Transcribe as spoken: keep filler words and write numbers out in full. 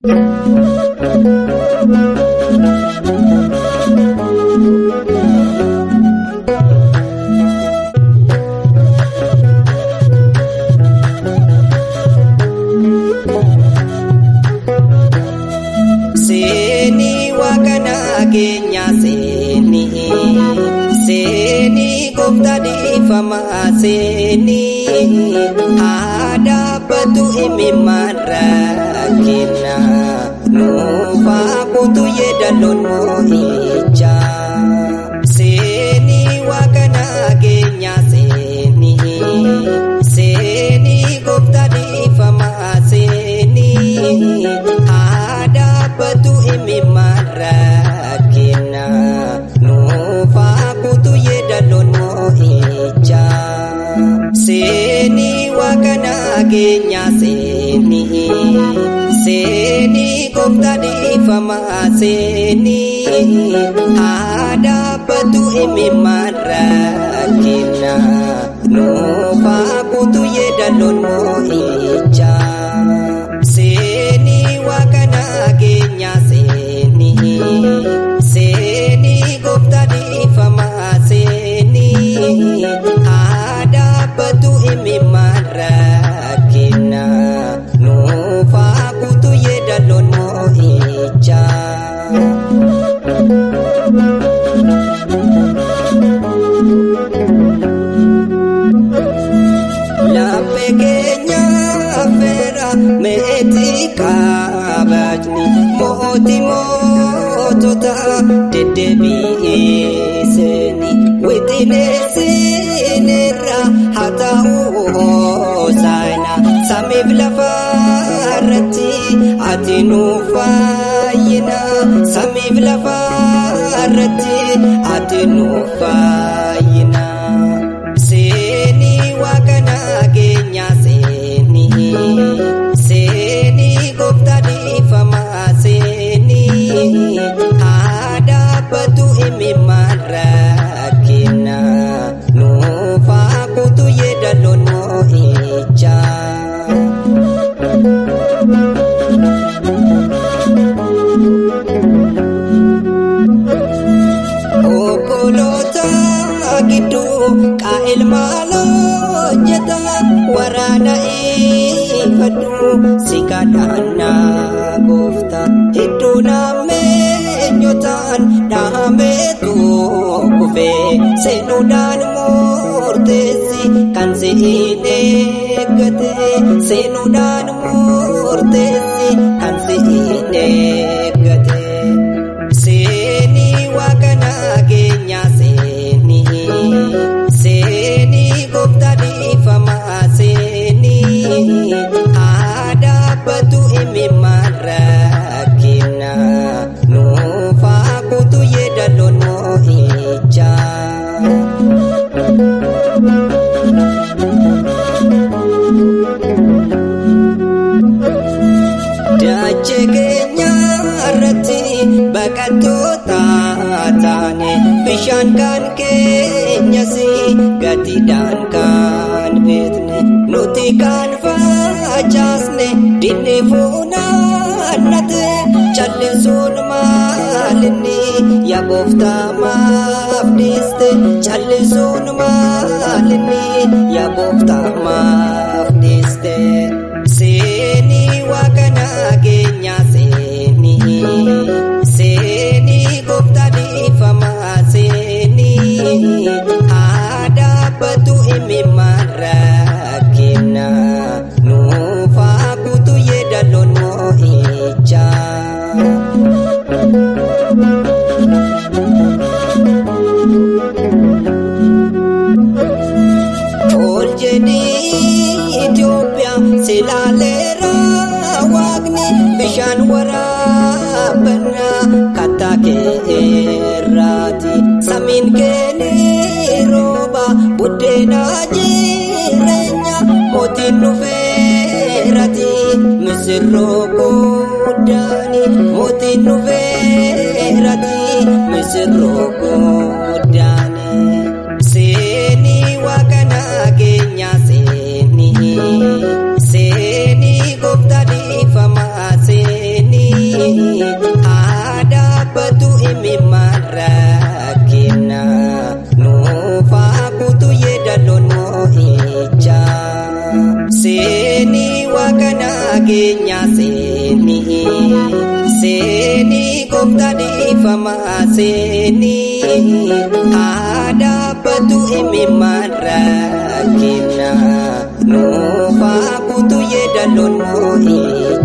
Seni wakana kenya seni, seni gofta difama seni, ada batu imiman rakina, nufa putu ye dalon mohicha. Seni wakana kenya seni, seni gofta difama seni, ada batu imiman rakina, nufa putu ye dalon mohicha. Seni wakana kenya seni, seni gofta difama seni, ada batu imiman rakina, nufa putu ye dalon mohicha. Seni wakana kenya seni, seni gofta difama seni, ada batu imiman rakina, nufa putu ye dalon mohicha. La pequeña vera meetika bajni moti motota dedebi seni witine sinira hata uhosaina samib lafarati atinu fayina samib lafarati atinu fayina. Seni wakana kenya seni, seni gofta difama seni, ada batu imiman rakina, nufa putu ye dalon mohicha. Okolota gitu kail malo jeta warana ifadu sikadana gofta itu name nyotan dame tu kufe senudan murtesi kan seine gate senudan murtesi kan seine gate. Seni wakana kenya seni, seni gofta difama seni, ada batu imiman rakina, nufa putu ye dalon mohicha. Dace kenya rati bakatota tane bishan kan kenya si gati dan kan betne nuti kan fajasne dinne funa nate challe sun malini ya gofta mafdiste challe sun malini ya gofta mafdiste. Seni wakana kenya seni, seni gofta difama seni, ada batu imiman rakina, nufa putu ye dalon mohicha. Ol jadi Ethiopia silalera wagni bishan warabana kata ke erati samin kene roba budena jirenya motin nuferati misro kodani motin nuferati misro kodani. Seni wakana kenya seni, seni gofta difama seni, keenya seeni seeni gooftaa dhiifamaa seeni dhaabatu imimmaan rakkina nuufaa kutuu yeedaloon moo'ii